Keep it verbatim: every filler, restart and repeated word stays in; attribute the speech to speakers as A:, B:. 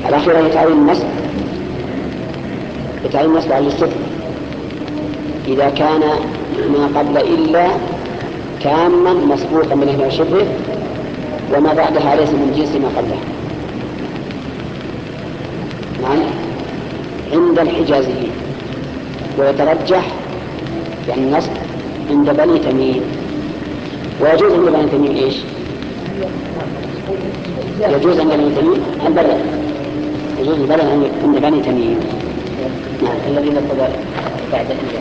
A: الأخيرة يتعين النصب يتعين النصب على الاستثناء إذا كان ما قبل إلا تاما مسبوقا من إحدى شبهه وما بعدها ليس من جنس ما قبله. نعم عند الحجازيين، ويترجح يعني النصب عند بني تميم. ويجوز عند بني تميم إيش؟ يجوز عند بني تميم البدل، يجوز البدل عند بني تميم. نعم الذين بعد